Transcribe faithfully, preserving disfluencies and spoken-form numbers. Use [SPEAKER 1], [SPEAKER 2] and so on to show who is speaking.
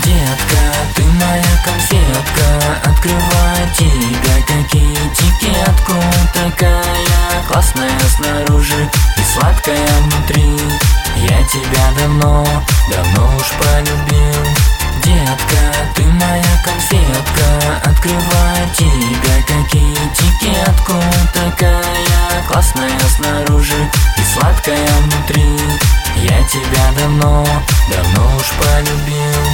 [SPEAKER 1] Детка, ты моя конфетка, открывай тебя как этикетку. Такая классная снаружи и сладкая внутри. Я тебя давно, давно уж полюбил. Детка, ты моя конфетка, открывай тебя как этикетку. Такая классная снаружи и сладкая внутри. Я тебя давно, давно уж полюбил.